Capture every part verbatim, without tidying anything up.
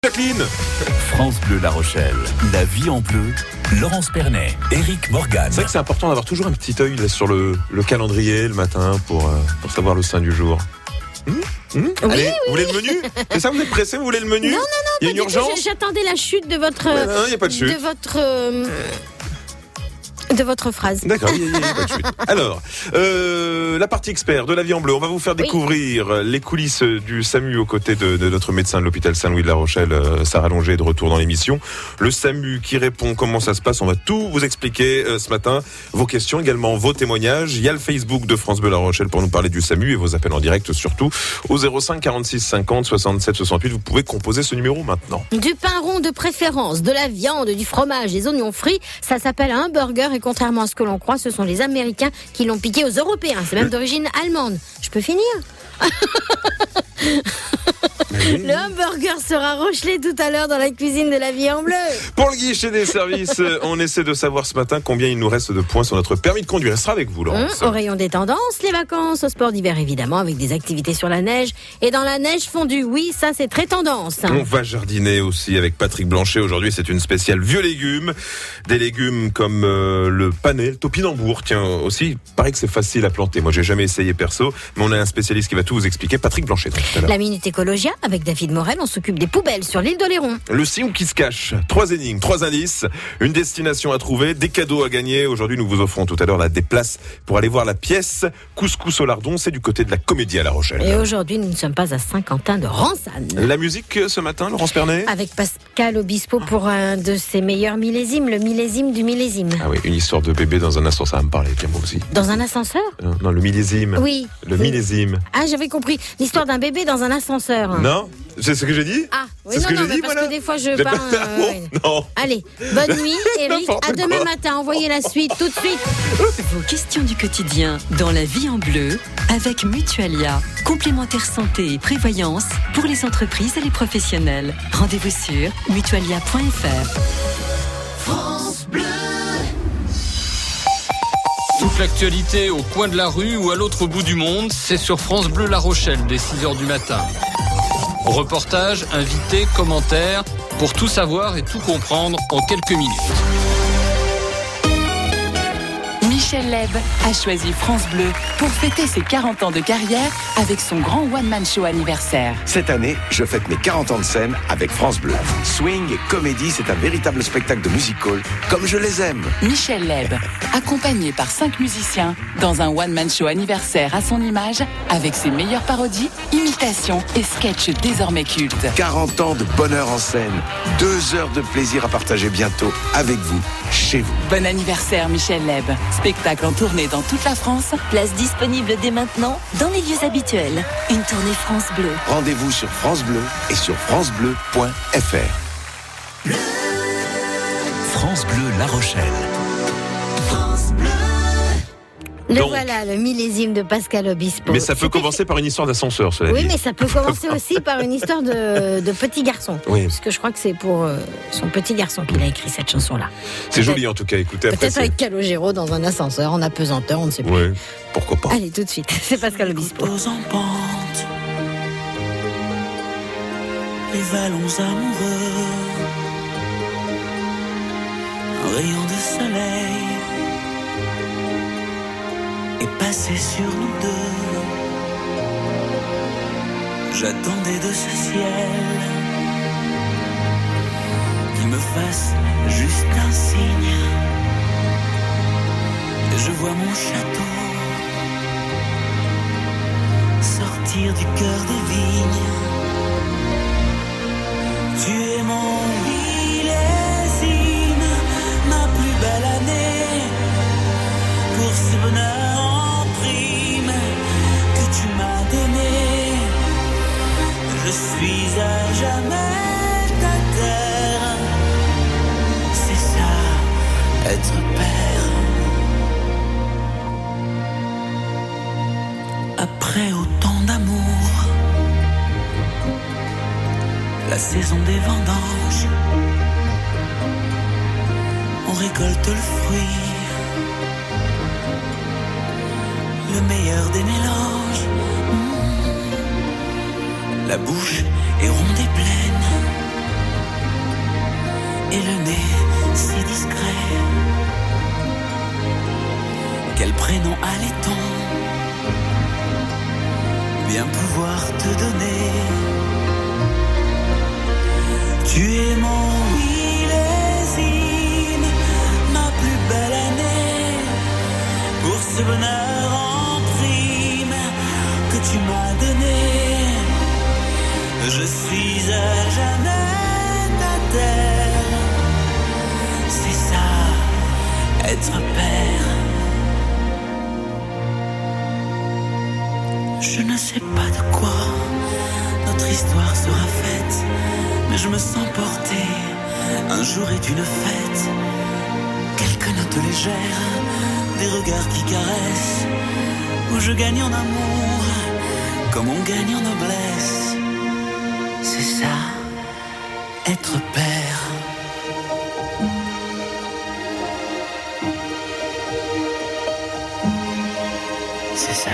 Jacqueline. France Bleu La Rochelle, la vie en bleu, Laurence Pernet, Éric Morgan. C'est vrai que c'est important d'avoir toujours un petit œil là, sur le, le calendrier le matin pour, euh, pour savoir le saint du jour. Mmh mmh Oui, Allez, oui, vous voulez le menu? C'est ça, vous êtes pressé, vous voulez le menu? Non, non, non, il y a une pas du tout. urgence? J'attendais la chute de votre... Ouais, non, il n'y a pas de chute. De votre... euh, de votre phrase. D'accord, il n'y a, a pas de chute. Alors, euh, la partie expert de la vie en bleu, on va vous faire découvrir oui. les coulisses du SAMU aux côtés de, de notre médecin de l'hôpital Saint-Louis de La Rochelle, Sarah Longer, de retour dans l'émission. Le SAMU qui répond comment ça se passe, on va tout vous expliquer euh, ce matin. Vos questions, également vos témoignages. Il y a le Facebook de France Bleu La Rochelle pour nous parler du SAMU et vos appels en direct surtout au zéro cinq quarante-six cinquante soixante-sept soixante-huit. Vous pouvez composer ce numéro maintenant. Du pain rond de préférence, de la viande, du fromage, des oignons frits, ça s'appelle un burger et contrairement à ce que l'on croit, ce sont les Américains qui l'ont piqué aux Européens. C'est même d'origine allemande. Je peux finir? Oui. Le hamburger sera rochelé tout à l'heure dans la cuisine de la vie en bleu. Pour le guichet des services, on essaie de savoir ce matin combien il nous reste de points sur notre permis de conduire. Elle sera avec vous, Laurence. Mmh, au rayon des tendances, les vacances, au sport d'hiver évidemment, avec des activités sur la neige et dans la neige fondue. Oui, ça c'est très tendance. On va jardiner aussi avec Patrick Blanchet. Aujourd'hui, c'est une spéciale vieux légumes. Des légumes comme euh, le panais, le topinambour. Tiens, aussi, il paraît que c'est facile à planter. Moi, j'ai jamais essayé perso, mais on a un spécialiste qui va tout vous expliquer. Patrick Blanchet, tout à l'heure. La Minute Écologia, avec David Morel, on s'occupe des poubelles sur l'île d'Oléron. Le signe qui se cache. Trois énigmes, trois indices, une destination à trouver, des cadeaux à gagner. Aujourd'hui, nous vous offrons tout à l'heure là, des places pour aller voir la pièce Couscous au lardon. C'est du côté de la Comédie à La Rochelle. Et aujourd'hui, nous ne sommes pas à Saint-Quentin de Ransanne. La musique ce matin, Laurence Pernet? Avec Pascal Obispo pour un de ses meilleurs millésimes, le millésime du millésime. Ah oui, une histoire de bébé dans un ascenseur, ça va me parler, tiens, moi aussi. Dans un ascenseur? Non, non, le millésime. Oui. Le millésime. Ah, j'avais compris. L'histoire d'un bébé dans un ascenseur. Non? C'est ce que j'ai dit? Ah, oui, c'est non, ce que non, j'ai dit, parce voilà. que des fois je J'ai parle. pas... Euh, bon, ouais. non. Allez, bonne nuit, Eric. N'importe À demain quoi. matin. Envoyez la suite tout de suite. Vos questions du quotidien dans la vie en bleu avec Mutualia. Complémentaire santé et prévoyance pour les entreprises et les professionnels. Rendez-vous sur mutualia point f r. France Bleu. Toute l'actualité au coin de la rue ou à l'autre bout du monde, c'est sur France Bleu La Rochelle dès six heures du matin. Reportages, invités, commentaires, pour tout savoir et tout comprendre en quelques minutes. Michel Leb a choisi France Bleu pour fêter ses quarante ans de carrière avec son grand one-man show anniversaire. Cette année, je fête mes quarante ans de scène avec France Bleu. Swing et comédie, c'est un véritable spectacle de music-hall, comme je les aime. Michel Leb, accompagné par cinq musiciens, dans un one-man show anniversaire à son image, avec ses meilleures parodies, imitations et sketchs désormais cultes. quarante ans de bonheur en scène, deux heures de plaisir à partager bientôt avec vous, chez vous. Bon anniversaire Michel Leb. Spectacle en tournée dans toute la France. Place disponible dès maintenant dans les lieux habituels. Une tournée France Bleu. Rendez-vous sur France Bleu et sur francebleu point f r. France Bleu La Rochelle. France Bleu. Le Donc. voilà, le millésime de Pascal Obispo. Mais ça peut C'était- commencer par une histoire d'ascenseur, cela Oui, dit. mais ça peut commencer aussi par une histoire de, de petit garçon. Oui. Parce que je crois que c'est pour euh, son petit garçon qu'il a écrit cette chanson-là. C'est joli en tout cas, écoutez après. Peut-être c'est- avec Calogero dans un ascenseur, en apesanteur, on ne sait plus. Oui, pourquoi pas. Allez, tout de suite, c'est Pascal Obispo. Aux en pente, les vallons amoureux, un rayon de soleil est passé sur nous deux. J'attendais de ce ciel qu'il me fasse juste un signe. Et je vois mon château sortir du cœur des vignes. Tu es mon millésime, ma plus belle année, pour ce bonheur en prime que tu m'as donné. Je suis à jamais ta terre, c'est ça, être père. Après autant d'amour, la saison des vendanges, on récolte le fruit, le meilleur des mélanges. Mmh. La bouche est ronde et pleine, et le nez si discret. Quel prénom allait-on bien pouvoir te donner? Tu es mon millésime, ma plus belle année, pour ce bonheur en prime que tu m'as donné. Je suis à jamais ta terre, c'est ça, être père. Je ne sais pas de quoi notre histoire sera faite, mais je me sens porté, un jour est une fête. Quelques notes légères, des regards qui caressent, où je gagne en amour, comme on gagne en noblesse. C'est ça, être père. C'est ça.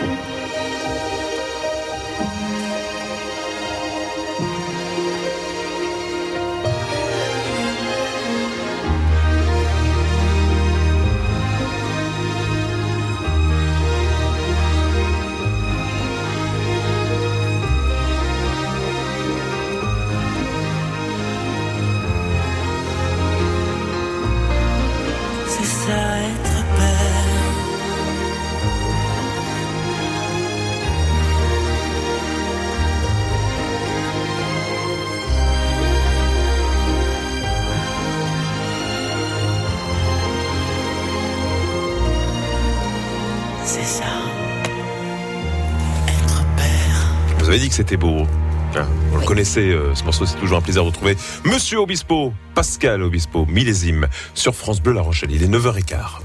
Vous avez dit que c'était beau. Hein, on oui. le connaissait, euh, ce morceau, c'est toujours un plaisir de retrouver Monsieur Obispo, Pascal Obispo, millésime, sur France Bleu La Rochelle. Il est neuf heures quinze.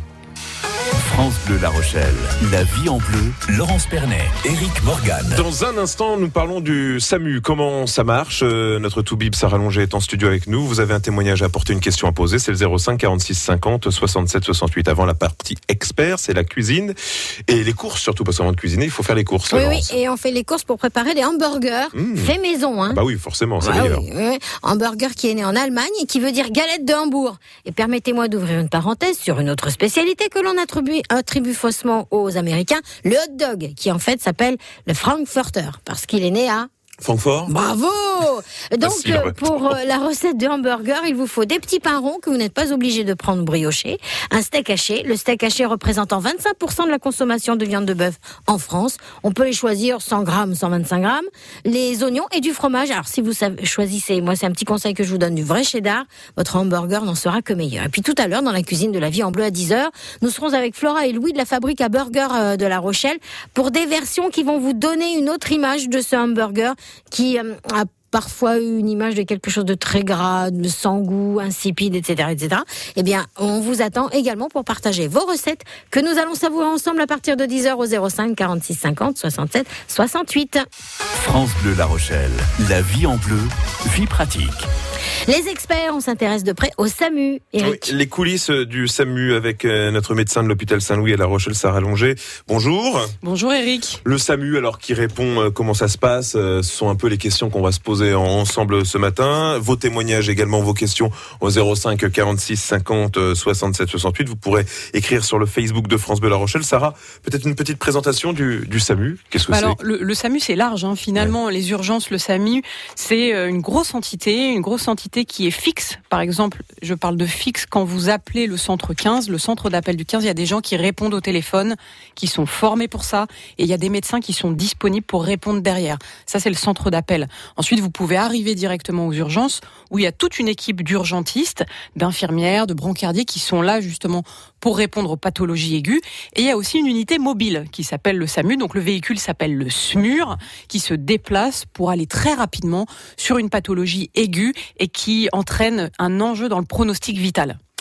France Bleu La Rochelle, la vie en bleu, Laurence Pernet, Éric Morgan. Dans un instant, nous parlons du SAMU. Comment ça marche? euh, Notre toubib Sarah Longer est en studio avec nous. Vous avez un témoignage à apporter, une question à poser. C'est le zéro cinq quarante-six cinquante soixante-sept soixante-huit. Avant la partie expert, c'est la cuisine et les courses surtout, parce qu'avant de cuisiner, il faut faire les courses. Oui, oui, et on fait les courses pour préparer des hamburgers mmh. fait maison. Hein. Ah bah oui, forcément, c'est ah meilleur. Oui, oui. Hamburger qui est né en Allemagne et qui veut dire galette de Hambourg. Et permettez-moi d'ouvrir une parenthèse sur une autre spécialité que l'on attribue, attribue faussement aux Américains, le hot dog, qui en fait s'appelle le Frankfurter, parce qu'il est né à Francfort. Bravo. Donc euh, pour euh, la recette de hamburger, il vous faut des petits pains ronds que vous n'êtes pas obligé de prendre briochés, un steak haché, le steak haché représentant vingt-cinq pour cent de la consommation de viande de bœuf en France. On peut les choisir cent grammes, cent vingt-cinq grammes, les oignons et du fromage. Alors si vous savez, choisissez, moi c'est un petit conseil que je vous donne, du vrai cheddar, votre hamburger n'en sera que meilleur. Et puis tout à l'heure, dans la cuisine de la vie en bleu à dix heures, nous serons avec Flora et Louis de la fabrique à burger de La Rochelle pour des versions qui vont vous donner une autre image de ce hamburger qui euh, a parfois une image de quelque chose de très gras, de sans goût, insipide, et cetera, et cetera. Eh bien, on vous attend également pour partager vos recettes que nous allons savourer ensemble à partir de dix heures au zéro cinq quarante-six cinquante soixante-sept soixante-huit. France Bleu La Rochelle, la vie en bleu, vie pratique. Les experts, on s'intéresse de près au SAMU, Éric. Oui, les coulisses du SAMU avec notre médecin de l'hôpital Saint-Louis à La Rochelle, Sarah Longer. Bonjour. Bonjour Éric. Le SAMU, alors, qui répond euh, comment ça se passe, euh, ce sont un peu les questions qu'on va se poser en, ensemble ce matin. Vos témoignages également, vos questions au zéro cinq quarante-six cinquante soixante-sept soixante-huit. Vous pourrez écrire sur le Facebook de France Bleu La Rochelle. Sarah, peut-être une petite présentation du, du SAMU. Qu'est-ce que bah c'est Alors, le, le SAMU, c'est large. Hein. Finalement, ouais. Les urgences, le SAMU, c'est une grosse entité, une grosse entité qui est fixe. Par exemple, je parle de fixe quand vous appelez le centre quinze, le centre d'appel du quinze, il y a des gens qui répondent au téléphone, qui sont formés pour ça, et il y a des médecins qui sont disponibles pour répondre derrière. Ça, c'est le centre d'appel. Ensuite, vous pouvez arriver directement aux urgences, où il y a toute une équipe d'urgentistes, d'infirmières, de brancardiers qui sont là justement pour répondre aux pathologies aiguës. Et il y a aussi une unité mobile qui s'appelle le SAMU, donc le véhicule s'appelle le SMUR, qui se déplace pour aller très rapidement sur une pathologie aiguë et qui entraîne un enjeu dans le pronostic vital.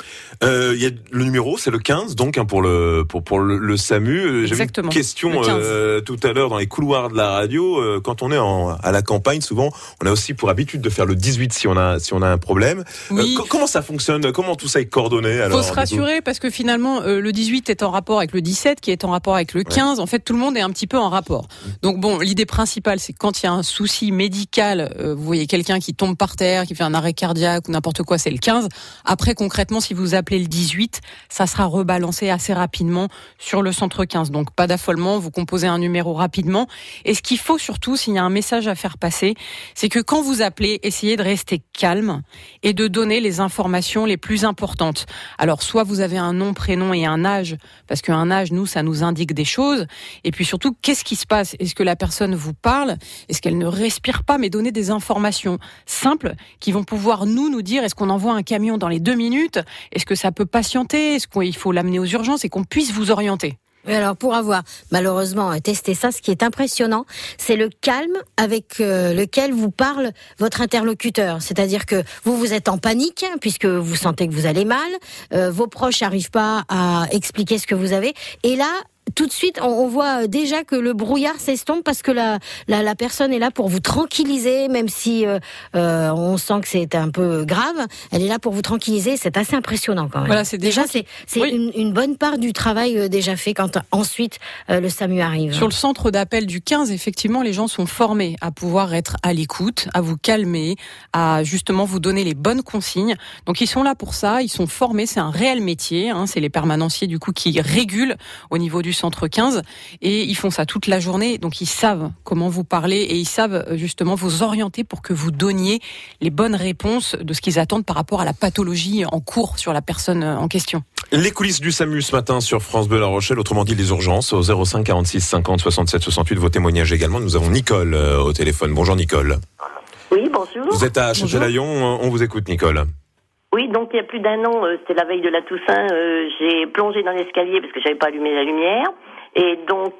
Euh, il y a le numéro, c'est le quinze, donc hein, pour le pour pour le, le SAMU. J'avais Exactement. une question euh, tout à l'heure dans les couloirs de la radio. Euh, quand on est en, à la campagne, souvent, on a aussi pour habitude de faire le dix-huit si on a si on a un problème. Oui. Euh, comment ça fonctionne? Comment tout ça est coordonné? Alors, faut se rassurer parce que finalement, euh, le dix-huit est en rapport avec le dix-sept, qui est en rapport avec le quinze. Ouais. En fait, tout le monde est un petit peu en rapport. Donc bon, l'idée principale, c'est que quand il y a un souci médical, euh, vous voyez quelqu'un qui tombe par terre, qui fait un arrêt cardiaque ou n'importe quoi, c'est le quinze. Après, concrètement, si vous appelez le dix-huit, ça sera rebalancé assez rapidement sur le centre quinze. Donc pas d'affolement, vous composez un numéro rapidement. Et ce qu'il faut surtout, s'il y a un message à faire passer, c'est que quand vous appelez, essayez de rester calme et de donner les informations les plus importantes. Alors soit vous avez un nom, prénom et un âge, parce qu'un âge, nous, ça nous indique des choses. Et puis surtout, qu'est-ce qui se passe? Est-ce que la personne vous parle? Est-ce qu'elle ne respire pas? Mais donner des informations simples qui vont pouvoir nous, nous dire, est-ce qu'on envoie un camion dans les deux minutes? Est-ce que ça peut patienter? Est-ce qu'il faut l'amener aux urgences et qu'on puisse vous orienter? Et alors pour avoir malheureusement testé ça, ce qui est impressionnant, c'est le calme avec euh, lequel vous parle votre interlocuteur. C'est-à-dire que vous, vous êtes en panique puisque vous sentez que vous allez mal, euh, vos proches n'arrivent pas à expliquer ce que vous avez. Et là, tout de suite, on, on voit déjà que le brouillard s'estompe parce que la, la, la personne est là pour vous tranquilliser, même si euh, euh, on sent que c'est un peu grave. Elle est là pour vous tranquilliser. C'est assez impressionnant quand même. Voilà, c'est déjà, déjà c'est, c'est oui. une, une bonne part du travail euh, déjà fait quand ensuite euh, le SAMU arrive. Sur le centre d'appel du quinze, effectivement, les gens sont formés à pouvoir être à l'écoute, à vous calmer, à justement vous donner les bonnes consignes. Donc ils sont là pour ça, ils sont formés. C'est un réel métier. Hein, c'est les permanenciers du coup qui régulent au niveau du centre quinze et ils font ça toute la journée, donc ils savent comment vous parler et ils savent justement vous orienter pour que vous donniez les bonnes réponses de ce qu'ils attendent par rapport à la pathologie en cours sur la personne en question. Les coulisses du SAMU ce matin sur France Bleu La Rochelle, autrement dit les urgences, au zéro cinq quarante-six cinquante soixante-sept soixante-huit, vos témoignages également. Nous avons Nicole euh, au téléphone. Bonjour Nicole. Oui, bonjour. Vous êtes à Châtelaillon, on vous écoute Nicole. Oui, donc il y a plus d'un an, euh, c'était la veille de la Toussaint, euh, j'ai plongé dans l'escalier parce que j'avais pas allumé la lumière. Et donc,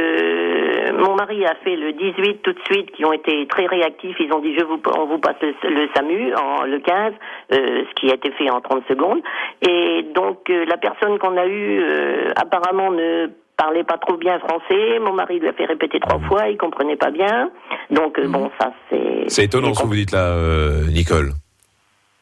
euh, mon mari a fait le dix-huit tout de suite, qui ont été très réactifs. Ils ont dit, je vous, on vous passe le, le SAMU, en, le quinze, euh, ce qui a été fait en trente secondes. Et donc, euh, la personne qu'on a eue, euh, apparemment ne parlait pas trop bien français. Mon mari lui a fait répéter trois fois, il comprenait pas bien. Donc, euh, bon, ça, c'est... C'est étonnant ce que vous dites là, euh, Nicole. Pardon ?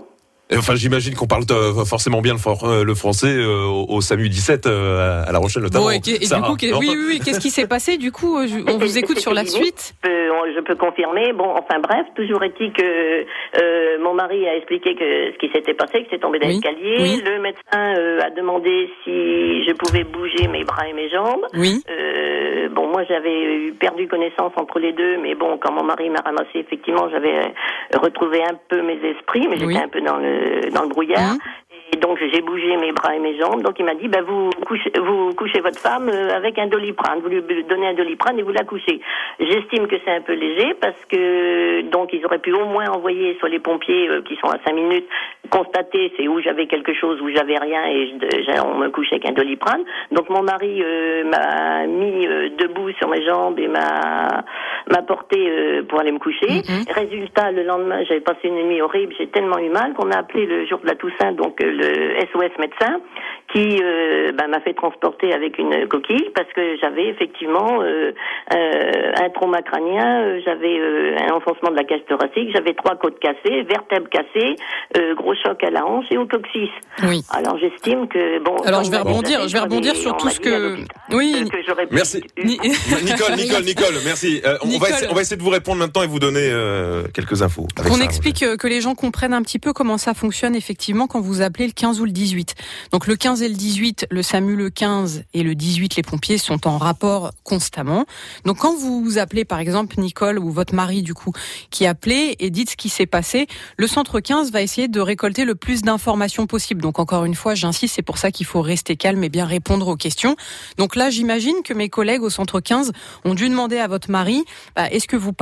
Enfin, j'imagine qu'on parle euh, forcément bien le, for- euh, le français euh, au, au SAMU dix-sept euh, à La Rochelle notamment. Bon, et, et du coup, oui, oui, oui. Qu'est-ce qui s'est passé du coup? On vous écoute sur la suite. Je peux, je peux confirmer. Bon, enfin bref, toujours est-il que euh, mon mari a expliqué que ce qui s'était passé, que c'est tombé dans oui. l'escalier. Oui. Le médecin euh, a demandé si je pouvais bouger mes bras et mes jambes. Oui. Euh, bon, moi j'avais eu perdu connaissance entre les deux, mais bon, quand mon mari m'a ramassé, effectivement, j'avais retrouvé un peu mes esprits, mais j'étais oui. un peu dans le dans le brouillard. Mmh. Et donc j'ai bougé mes bras et mes jambes. Donc il m'a dit, bah, vous couchez, vous couchez votre femme avec un Doliprane. Vous lui donnez un Doliprane et vous la couchez. J'estime que c'est un peu léger parce que donc ils auraient pu au moins envoyer soit les pompiers euh, qui sont à cinq minutes constater c'est où j'avais quelque chose, où j'avais rien et je, on me couche avec un Doliprane. Donc mon mari euh, m'a mis euh, debout sur mes jambes et m'a m'a porté euh, pour aller me coucher. Mm-hmm. Résultat, le lendemain, j'avais passé une nuit horrible. J'ai tellement eu mal qu'on a appelé le jour de la Toussaint donc euh, le S O S médecin qui euh, bah, m'a fait transporter avec une coquille parce que j'avais effectivement euh, euh, un trauma crânien, euh, j'avais euh, un enfoncement de la cage thoracique, j'avais trois côtes cassées, vertèbres cassées, euh, gros choc à la hanche et au coccyx. Oui. Alors j'estime que bon. Alors je vais rebondir, je vais rebondir sur tout ce que. Oui. Que j'aurais merci. Pu... Nicole, Nicole, Nicole, merci. Euh, Nicole. On, va essayer, on va essayer de vous répondre maintenant et vous donner euh, quelques infos. On ça, explique que les gens comprennent un petit peu comment ça fonctionne effectivement quand vous appelez le quinze ou le dix-huit. Donc le quinze et le dix-huit, le SAMU le quinze et le dix-huit, les pompiers sont en rapport constamment. Donc quand vous appelez par exemple Nicole ou votre mari du coup qui appelez et dites ce qui s'est passé, le centre quinze va essayer de récolter le plus d'informations possible. Donc encore une fois, j'insiste, c'est pour ça qu'il faut rester calme et bien répondre aux questions. Donc là, j'imagine que mes collègues au centre quinze ont dû demander à votre mari, bah, est-ce que vous parlez ?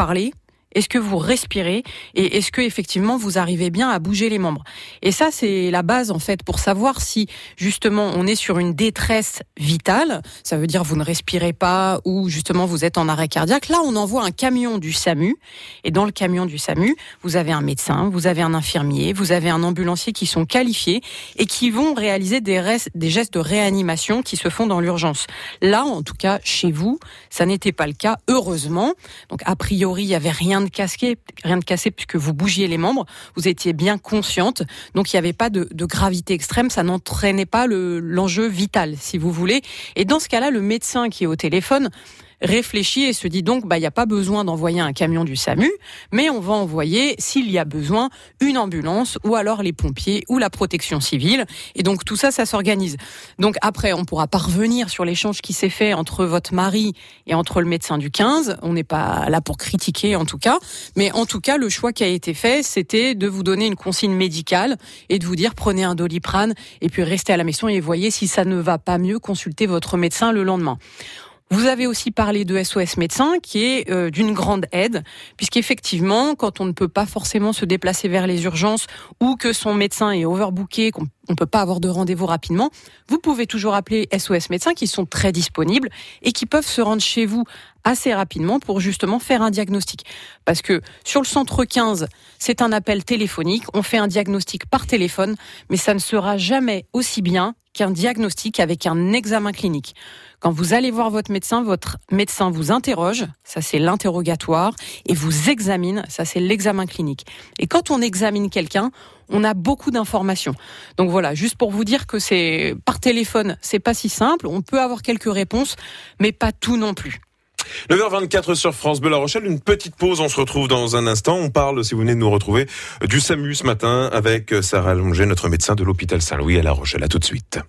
Est-ce que vous respirez et est-ce que effectivement vous arrivez bien à bouger les membres? Et ça, c'est la base en fait pour savoir si justement on est sur une détresse vitale. Ça veut dire vous ne respirez pas ou justement vous êtes en arrêt cardiaque. Là, on envoie un camion du SAMU et dans le camion du SAMU, vous avez un médecin, vous avez un infirmier, vous avez un ambulancier qui sont qualifiés et qui vont réaliser des, res- des gestes de réanimation qui se font dans l'urgence. Là, en tout cas, chez vous, ça n'était pas le cas, heureusement. Donc a priori, il y avait rien de cassé, rien de cassé puisque vous bougiez les membres, vous étiez bien consciente, donc il n'y avait pas de, de gravité extrême, ça n'entraînait pas le, l'enjeu vital, si vous voulez. Et dans ce cas-là, le médecin qui est au téléphone réfléchit et se dit donc bah il n'y a pas besoin d'envoyer un camion du SAMU, mais on va envoyer, s'il y a besoin, une ambulance ou alors les pompiers ou la protection civile. Et donc tout ça, ça s'organise. Donc après, on pourra pas revenir sur l'échange qui s'est fait entre votre mari et entre le médecin du quinze. On n'est pas là pour critiquer en tout cas, mais en tout cas, le choix qui a été fait, c'était de vous donner une consigne médicale et de vous dire prenez un Doliprane et puis restez à la maison et voyez si ça ne va pas mieux, consultez votre médecin le lendemain. Vous avez aussi parlé de S O S Médecins, qui est euh, d'une grande aide, puisqu'effectivement, quand on ne peut pas forcément se déplacer vers les urgences ou que son médecin est overbooké, qu'on ne peut pas avoir de rendez-vous rapidement, vous pouvez toujours appeler S O S Médecins, qui sont très disponibles et qui peuvent se rendre chez vous assez rapidement pour justement faire un diagnostic. Parce que sur le centre quinze, c'est un appel téléphonique, on fait un diagnostic par téléphone, mais ça ne sera jamais aussi bien qu'un diagnostic avec un examen clinique. Quand vous allez voir votre médecin, votre médecin vous interroge, ça c'est l'interrogatoire, et vous examine, ça c'est l'examen clinique. Et quand on examine quelqu'un, on a beaucoup d'informations. Donc voilà, juste pour vous dire que c'est par téléphone, c'est pas si simple, on peut avoir quelques réponses, mais pas tout non plus. neuf heures vingt-quatre sur France Bleu La Rochelle, une petite pause, on se retrouve dans un instant. On parle, si vous venez de nous retrouver, du SAMU ce matin avec Sarah Longer, notre médecin de l'hôpital Saint-Louis à La Rochelle. À tout de suite.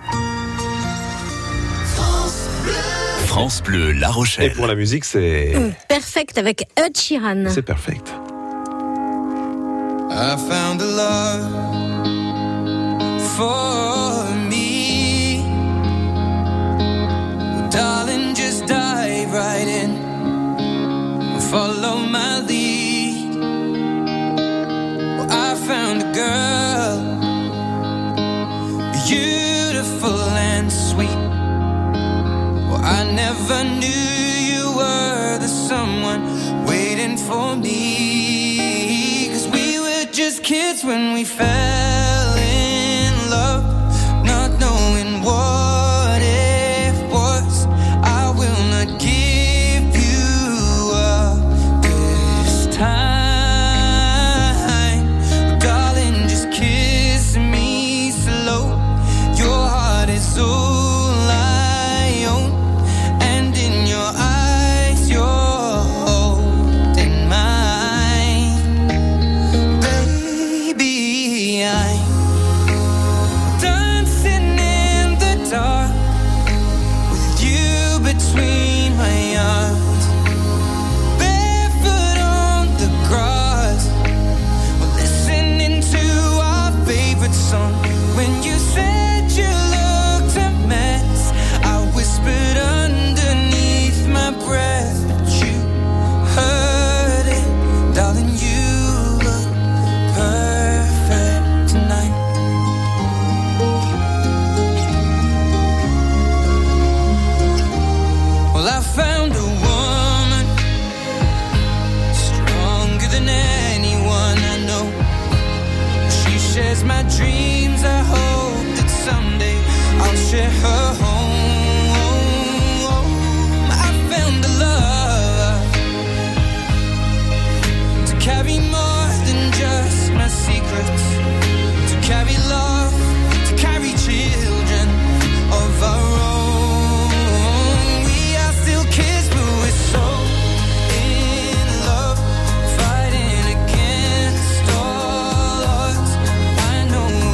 France Bleu La Rochelle. Et pour la musique, c'est... Mmh, Perfect avec Ed Sheeran. C'est Perfect. I found a love for me. Well, darling, just dive right in. Follow my lead. Well, I found a girl, beautiful and sweet. I never knew you were the someone waiting for me. 'Cause we were just kids when we fell in love, not knowing what it was. I will not give you up this time. Darling, just kiss me slow. Your heart is so I know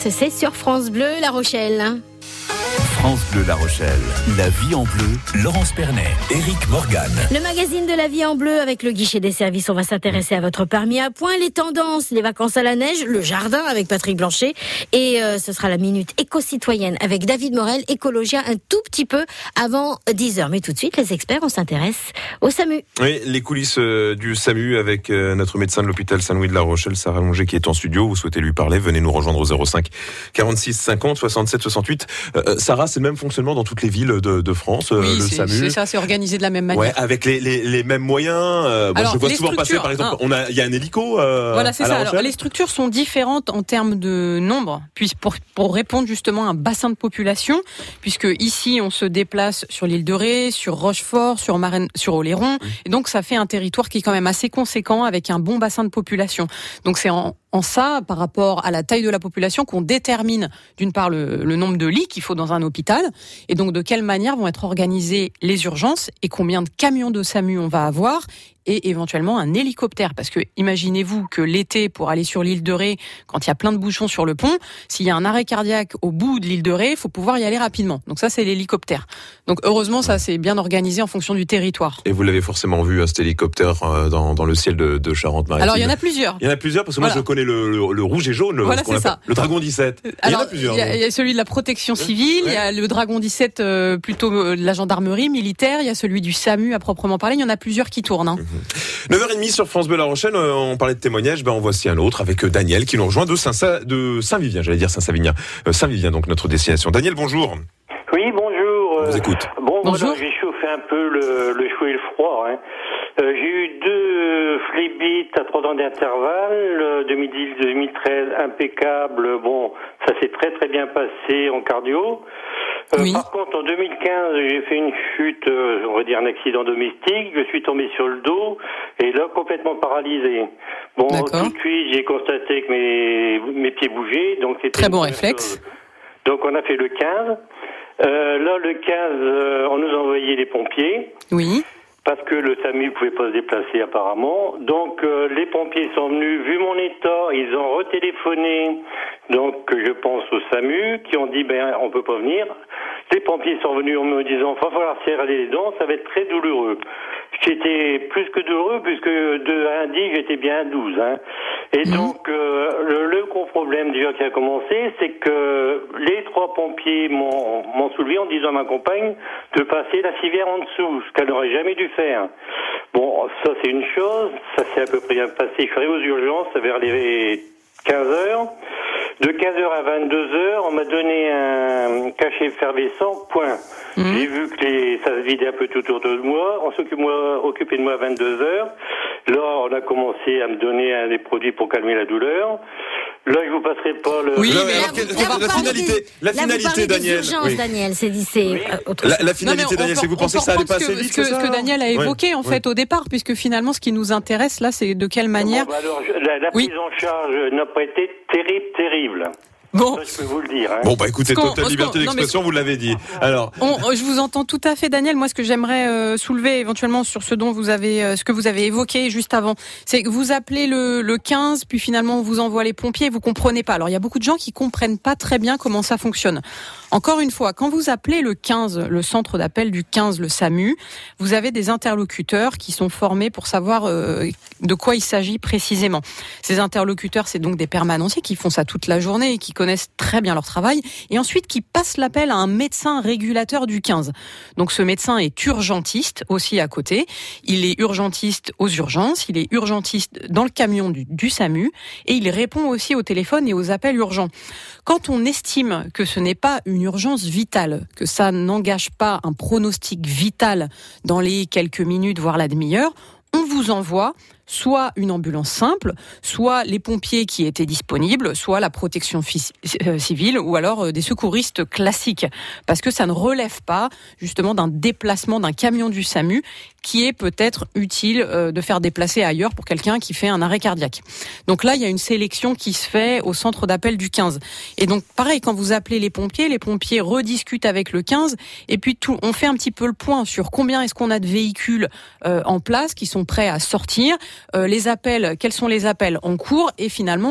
podcast, c'est sur France Bleu La Rochelle. France Bleu La Rochelle, la vie en bleu, Laurence Pernet, Éric Morgan. Le magazine de la vie en bleu avec le guichet des services. On va s'intéresser à votre permis à point, les tendances, les vacances à la neige, le jardin avec Patrick Blanchet. Et euh, ce sera la minute éco-citoyenne avec David Morel, écologien, un tout petit peu avant dix heures. Mais tout de suite, les experts, on s'intéresse au SAMU. Oui, les coulisses euh, du SAMU avec euh, notre médecin de l'hôpital Saint-Louis de La Rochelle, Sarah Longer, qui est en studio. Vous souhaitez lui parler, venez nous rejoindre au zéro cinq quarante-six cinquante soixante-sept soixante-huit. Euh, Sarah, c'est le même fonctionnement dans toutes les villes de, de France, oui, le c'est, SAMU. c'est ça, c'est organisé de la même manière. Ouais, avec les, les, les mêmes moyens. Euh, bon, Alors, je vois souvent passer, par exemple, hein. on a, il y a un hélico. Euh, voilà, c'est à ça. La Alors, les structures sont différentes en termes de nombre, puis pour, pour répondre justement à un bassin de population, puisque ici on se déplace sur l'île de Ré, sur Rochefort, sur Marennes, sur Oléron, oui. Et donc ça fait un territoire qui est quand même assez conséquent avec un bon bassin de population. Donc c'est en En ça, par rapport à la taille de la population, qu'on détermine d'une part le, le nombre de lits qu'il faut dans un hôpital, et donc de quelle manière vont être organisées les urgences et combien de camions de SAMU on va avoir, et éventuellement un hélicoptère. Parce que imaginez-vous que l'été, pour aller sur l'île de Ré, quand il y a plein de bouchons sur le pont, s'il y a un arrêt cardiaque au bout de l'île de Ré, il faut pouvoir y aller rapidement. Donc ça, c'est l'hélicoptère. Donc heureusement, ça c'est bien organisé en fonction du territoire. Et vous l'avez forcément vu, cet hélicoptère dans, dans le ciel de, de Charente-Maritime. Alors il y en a plusieurs. Il y en a plusieurs, parce que voilà. Moi je connais le, le, le rouge et jaune, voilà, ce qu'on appelle, le Dragon dix-sept. Alors, il y en a plusieurs. Il y a, il y a celui de la protection civile, ouais. Il y a le Dragon dix-sept euh, plutôt de la gendarmerie militaire, il y a celui du SAMU à proprement parler, il y en a plusieurs qui tournent. Hein. Mm-hmm. neuf heures trente sur France Bleu La Rochelle, on parlait de témoignages, ben on voici un autre avec Daniel qui nous rejoint de, Saint- de Saint-Vivien, j'allais dire Saint-Savinien. Euh, Saint-Vivien, donc notre destination. Daniel, bonjour. Oui, bonjour. On vous écoute. Bon, bonjour. Voilà, j'ai chauffé un peu le, le chaud et le froid. Hein. Euh, j'ai eu deux phlébites à trois ans d'intervalle, deux mille dix deux mille treize, impeccable. Bon, ça s'est très très bien passé en cardio. Euh, oui. Par contre, en deux mille quinze, j'ai fait une chute, euh, on va dire un accident domestique. Je suis tombé sur le dos et là complètement paralysé. Bon, D'accord. Tout de suite, j'ai constaté que mes mes pieds bougeaient, donc c'était très bon réflexe. Chose. Donc on a fait le quinze. Euh, là, le quinze, euh, on nous a envoyé les pompiers. Oui. Parce que le SAMU ne pouvait pas se déplacer apparemment. Donc euh, les pompiers sont venus, vu mon état, ils ont retéléphoné, donc je pense au SAMU, qui ont dit ben on peut pas venir. Les pompiers sont venus en me disant il va falloir serrer les dents, ça va être très douloureux. J'étais plus que douloureux puisque de un dix j'étais bien à douze. Hein. Et mmh. donc euh, le, le gros problème déjà qui a commencé, c'est que les trois pompiers m'ont, m'ont soulevé en disant à ma compagne de passer la civière en dessous, ce qu'elle n'aurait jamais dû faire. Bon, ça c'est une chose, ça s'est à peu près bien passé. Je suis arrivé aux urgences vers les quinze heures. De quinze heures à vingt-deux heures, on m'a donné un cachet effervescent, point. Mmh. J'ai vu que les, ça se vidait un peu tout autour de moi. On s'occupait moi, occupé de moi à vingt-deux heures. Là, on a commencé à me donner un des produits pour calmer la douleur. Là, je vous passerai pas le... Oui, là, mais alors, la, la, la finalité, la là, finalité, Daniel. Oui. Daniel, c'est, c'est oui. autre chose. La, la finalité, non, Daniel, c'est que vous pensez que ça allait passer vite, ce que, c'est ça, ce que Daniel a évoqué, ouais. en fait, ouais. au départ, puisque finalement, ce qui nous intéresse, là, c'est de quelle manière... Bon, bah alors, la, la oui. prise en charge n'a pas été terrible, terrible. Bon. Ça, je peux vous le dire. Hein. Bon, bah écoutez, totale liberté d'expression, non, mais... vous l'avez dit. Alors, on, je vous entends tout à fait, Daniel. Moi, ce que j'aimerais euh, soulever éventuellement sur ce dont vous avez, euh, ce que vous avez évoqué juste avant, c'est que vous appelez le, le quinze, puis finalement on vous envoie les pompiers, vous comprenez pas. Alors, il y a beaucoup de gens qui comprennent pas très bien comment ça fonctionne. Encore une fois, quand vous appelez le quinze, le centre d'appel du quinze, le SAMU, vous avez des interlocuteurs qui sont formés pour savoir euh, de quoi il s'agit précisément. Ces interlocuteurs, c'est donc des permanenciers qui font ça toute la journée et qui connaissent très bien leur travail, et ensuite qui passent l'appel à un médecin régulateur du quinze. Donc ce médecin est urgentiste aussi à côté. Il est urgentiste aux urgences, il est urgentiste dans le camion du, du SAMU, et il répond aussi au téléphone et aux appels urgents. Quand on estime que ce n'est pas une urgence vitale, que ça n'engage pas un pronostic vital dans les quelques minutes, voire la demi-heure, on vous envoie soit une ambulance simple, soit les pompiers qui étaient disponibles, soit la protection fi- euh, civile, ou alors euh, des secouristes classiques. Parce que ça ne relève pas, justement, d'un déplacement d'un camion du SAMU qui est peut-être utile euh, de faire déplacer ailleurs pour quelqu'un qui fait un arrêt cardiaque. Donc là, il y a une sélection qui se fait au centre d'appel du quinze. Et donc, pareil, quand vous appelez les pompiers, les pompiers rediscutent avec le quinze, et puis tout, on fait un petit peu le point sur combien est-ce qu'on a de véhicules euh, en place qui sont prêts à sortir, Euh, les appels, quels sont les appels en cours, et finalement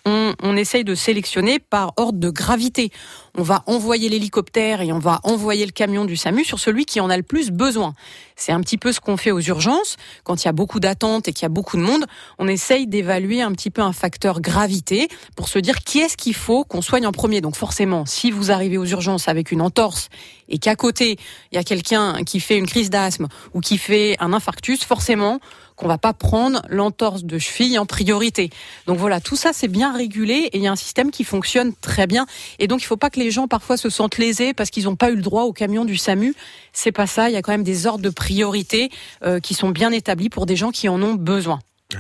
on, on essaye de sélectionner par ordre de gravité. On va envoyer l'hélicoptère et on va envoyer le camion du SAMU sur celui qui en a le plus besoin. C'est un petit peu ce qu'on fait aux urgences. Quand il y a beaucoup d'attentes et qu'il y a beaucoup de monde, on essaye d'évaluer un petit peu un facteur gravité pour se dire qui est-ce qu'il faut qu'on soigne en premier. Donc forcément, si vous arrivez aux urgences avec une entorse et qu'à côté, il y a quelqu'un qui fait une crise d'asthme ou qui fait un infarctus, forcément qu'on va pas prendre l'entorse de cheville en priorité. Donc voilà, tout ça c'est bien régulé et il y a un système qui fonctionne très bien. Et donc il faut pas que les gens parfois se sentent lésés parce qu'ils n'ont pas eu le droit au camion du SAMU. C'est pas ça, il y a quand même des ordres de priorité euh, qui sont bien établis pour des gens qui en ont besoin.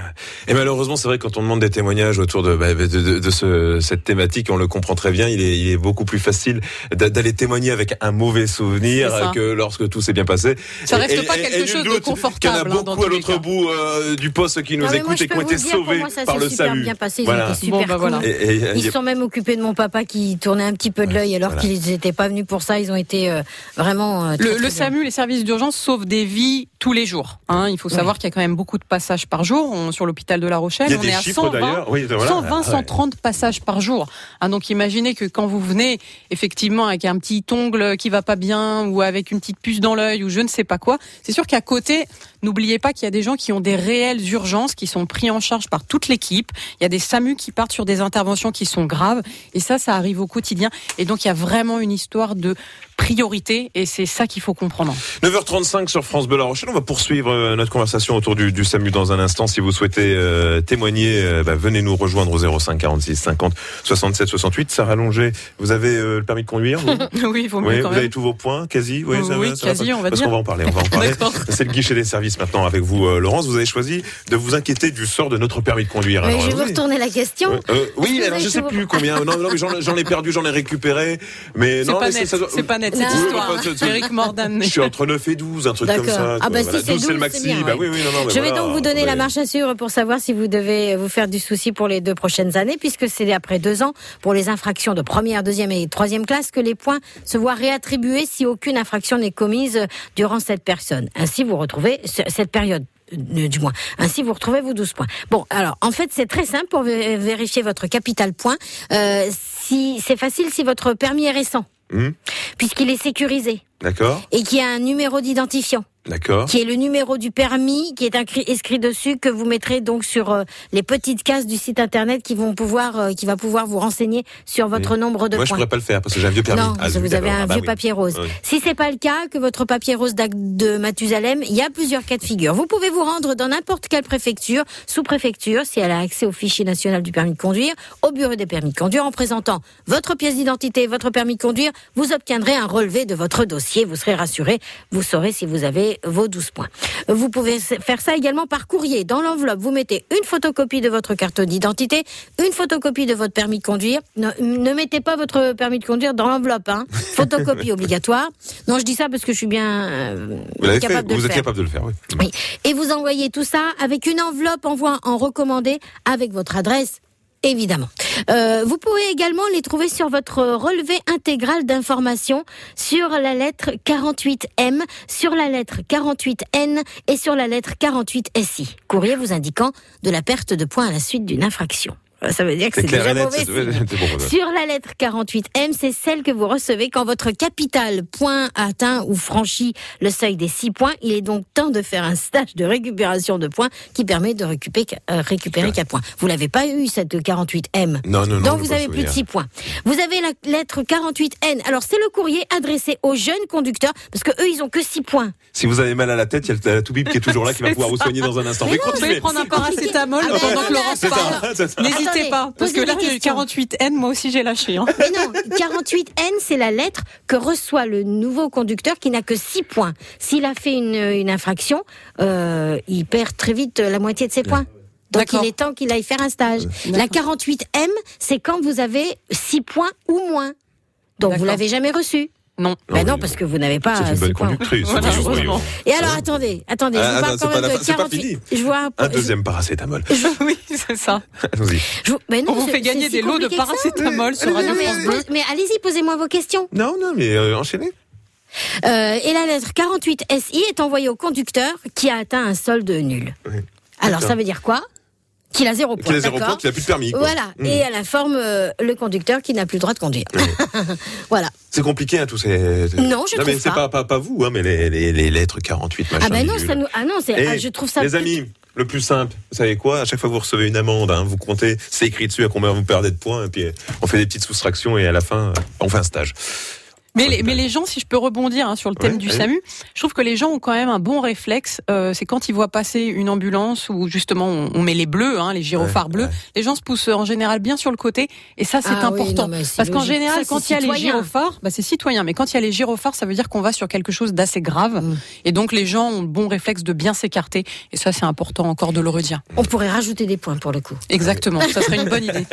Et malheureusement, c'est vrai que quand on demande des témoignages autour de, bah, de, de, de ce, cette thématique, on le comprend très bien, il est, il est beaucoup plus facile d'aller témoigner avec un mauvais souvenir que lorsque tout s'est bien passé. Ça reste et, pas et, quelque et chose de confortable. Il y en a beaucoup hein, à l'autre bout euh, du poste qui nous non, écoutent et qui ont été sauvés moi, ça par le super SAMU. Bien passé, ils voilà. ont été super bon, bah, cool. voilà. Et, et, ils se sont même occupés de mon papa qui tournait un petit peu de l'œil alors voilà. qu'ils n'étaient pas venus pour ça. Ils ont été euh, vraiment euh, très, Le, très le SAMU, les services d'urgence sauvent des vies tous les jours. Hein. Il faut oui. savoir qu'il y a quand même beaucoup de passages par jour on, sur l'hôpital de La Rochelle. Il y a on des est à chiffres cent vingt, d'ailleurs. Oui, voilà. cent vingt, ouais. cent trente passages par jour. Hein, donc imaginez que quand vous venez effectivement avec un petit ongle qui va pas bien ou avec une petite puce dans l'œil ou je ne sais pas quoi, c'est sûr qu'à côté, n'oubliez pas qu'il y a des gens qui ont des réelles urgences qui sont pris en charge par toute l'équipe. Il y a des SAMU qui partent sur des interventions qui sont graves et ça, ça arrive au quotidien. Et donc il y a vraiment une histoire de priorité et c'est ça qu'il faut comprendre. neuf heures trente-cinq sur France Bleu La Rochelle. On va poursuivre notre conversation autour du, du SAMU dans un instant. Si vous souhaitez euh, témoigner, euh, bah, venez nous rejoindre au zéro cinq quarante-six cinquante soixante-sept soixante-huit. Sarah Longer, vous avez euh, le permis de conduire vous Oui, il faut mieux oui, quand vous même. avez tous vos points, quasi Oui, ça, oui ça, quasi, ça, on va parce dire. qu'on va en parler. On va en parler. C'est le guichet des services maintenant avec vous, euh, Laurence. Vous avez choisi de vous inquiéter du sort de notre permis de conduire. Mais alors, je vais oui. vous retourner la question. Euh, oui, alors je sais plus vos... combien. Non, non, mais j'en, j'en ai perdu, j'en ai récupéré. Mais c'est non, pas mais net. c'est, ça... c'est pas net cette oui, histoire. Oui, hein. Éric Mordan. Je suis entre neuf et douze, un truc D'accord. comme ça. Ah bah voilà. si c'est douze, c'est le maxi. C'est bien, bah ouais. oui, oui, non, non, je vais voilà. donc vous donner ouais. la marche à suivre pour savoir si vous devez vous faire du souci pour les deux prochaines années, puisque c'est après deux ans pour les infractions de première, deuxième et troisième classe que les points se voient réattribués si aucune infraction n'est commise durant cette personne. Ainsi, vous retrouvez cette période. Du moins. Ainsi, vous retrouvez vos douze points. Bon, alors, en fait, c'est très simple pour vérifier votre capital point. Euh, si, c'est facile si votre permis est récent. Mmh. Puisqu'il est sécurisé. D'accord. Et qu'il y a un numéro d'identifiant. D'accord. Qui est le numéro du permis, qui est inscrit, inscrit dessus, que vous mettrez donc sur euh, les petites cases du site internet qui vont pouvoir, euh, qui va pouvoir vous renseigner sur votre oui. nombre de Moi, points. Moi, je pourrais pas le faire parce que j'ai un vieux permis. Non, ah, vous avez un ah, bah, vieux oui. papier rose. Oui. Si c'est pas le cas, que votre papier rose date de Mathusalem, il y a plusieurs cas de figure. Vous pouvez vous rendre dans n'importe quelle préfecture, sous-préfecture, si elle a accès au fichier national du permis de conduire, au bureau des permis de conduire, en présentant votre pièce d'identité et votre permis de conduire, vous obtiendrez un relevé de votre dossier. Vous serez rassuré, vous saurez si vous avez vos douze points. Vous pouvez faire ça également par courrier. Dans l'enveloppe, vous mettez une photocopie de votre carte d'identité, une photocopie de votre permis de conduire. Ne, ne mettez pas votre permis de conduire dans l'enveloppe, hein. Photocopie obligatoire. Non, je dis ça parce que je suis bien euh, vous capable fait, de vous le êtes faire. capable de le faire, oui. Oui. Et vous envoyez tout ça avec une enveloppe envoi en recommandé avec votre adresse. Évidemment. Euh, vous pouvez également les trouver sur votre relevé intégral d'informations sur la lettre quarante-huit M, sur la lettre quarante-huit N et sur la lettre quarante-huit S I. Courrier vous indiquant de la perte de points à la suite d'une infraction. Ça veut dire que c'est, c'est déjà mauvais. C'est bon, sur la lettre quarante-huit M, c'est celle que vous recevez quand votre capital point atteint ou franchit le seuil des six points. Il est donc temps de faire un stage de récupération de points qui permet de récupérer, euh, récupérer quatre points. Vous l'avez pas eu, cette quarante-huit M. Non, non, non. Donc vous avez plus de six points. Vous avez la lettre quarante-huit N. Alors c'est le courrier adressé aux jeunes conducteurs parce que eux ils ont que six points. Si vous avez mal à la tête, il y a la toubib qui est toujours là qui va pouvoir ça. vous soigner dans un instant. Mais, Mais non, vous pouvez prendre un paracétamol ah pendant que Laurence parle. N'hésitez Attendez, pas, parce que là, le quarante-huit N, moi aussi j'ai lâché. Hein. Mais non, quarante-huit N, c'est la lettre que reçoit le nouveau conducteur qui n'a que six points. S'il a fait une, une infraction, euh, il perd très vite la moitié de ses points. Donc D'accord. il est temps qu'il aille faire un stage. D'accord. La quarante-huit M, c'est quand vous avez six points ou moins. Donc D'accord. vous l'avez jamais reçu. Non. Ben non, parce que vous n'avez pas. C'est une bonne conductrice. Voilà, Et alors, attendez, attendez, ah, je vous parle quand même de quarante-huit. Je vois un deuxième je... paracétamol. Je... Oui, c'est ça. Allons-y. Je... Mais non, on vous fait gagner des lots de paracétamol sur Radio France Bleu. Mais allez-y, posez-moi vos questions. Non, non, mais euh, enchaînez. Euh, et la lettre quarante-huit S I est envoyée au conducteur qui a atteint un solde nul. Oui. Alors, ça veut dire quoi ? Qu'il a zéro point. Qu'il a zéro point, qu'il n'a plus de permis. Quoi. Voilà. Mmh. Et elle informe euh, le conducteur qui n'a plus le droit de conduire. Mmh. Voilà. C'est compliqué, hein, tous ces. Non, je non, trouve mais c'est pas. pas, pas, pas vous, hein, mais les, les, les lettres quarante-huit, machin. Ah ben non, ça nous... ah non, c'est... ah, je trouve ça. Les plus... amis, le plus simple, vous savez quoi? À chaque fois que vous recevez une amende, hein, vous comptez, c'est écrit dessus à combien vous perdez de points, et puis on fait des petites soustractions et à la fin, on fait un stage. Mais les, mais les gens, si je peux rebondir hein, sur le thème ouais, du allez. SAMU, je trouve que les gens ont quand même un bon réflexe. Euh, c'est quand ils voient passer une ambulance où justement on, on met les bleus, hein, les gyrophares ouais, bleus. Ouais. Les gens se poussent en général bien sur le côté, et ça c'est ah, important. Oui, non, parce qu'en général, ça, quand il y a citoyen. les gyrophares, bah, c'est citoyen. Mais quand il y a les gyrophares, ça veut dire qu'on va sur quelque chose d'assez grave. Mm. Et donc les gens ont le bon réflexe de bien s'écarter. Et ça, c'est important encore de le redire. On pourrait rajouter des points pour le coup. Exactement. Ça serait une bonne idée.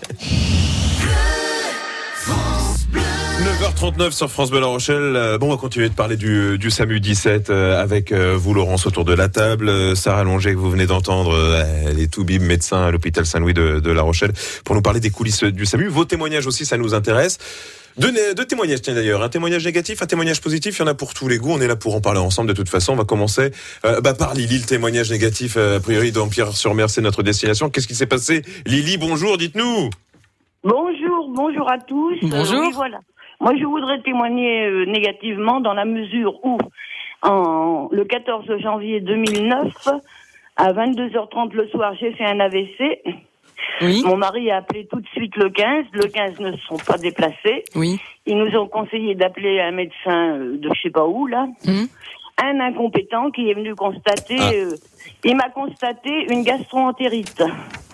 neuf heures trente-neuf sur France Bleu La Rochelle. Bon, on va continuer de parler du, du SAMU dix-sept avec vous, Laurence, autour de la table. Sarah Longer, que vous venez d'entendre, elle est toubib, médecin à l'hôpital Saint-Louis de, de La Rochelle, pour nous parler des coulisses du SAMU. Vos témoignages aussi, ça nous intéresse. Deux, deux témoignages, tiens d'ailleurs. Un témoignage négatif, un témoignage positif. Il y en a pour tous les goûts. On est là pour en parler ensemble. De toute façon, on va commencer euh, bah, par Lily, le témoignage négatif. Euh, a priori, d'Empire-sur-Mer, c'est notre destination. Qu'est-ce qui s'est passé? Lily, bonjour, dites-nous. Bonjour, bonjour à tous. Bonjour. Euh, oui, voilà. Moi, je voudrais témoigner euh, négativement dans la mesure où, en, le quatorze janvier deux mille neuf, à vingt-deux heures trente le soir, j'ai fait un A V C. Oui. Mon mari a appelé tout de suite le quinze. Le quinze ne se sont pas déplacés. Oui. Ils nous ont conseillé d'appeler un médecin de je sais pas où, là. Mmh. Un incompétent qui est venu constater... Ah. Euh, il m'a constaté une gastro-entérite.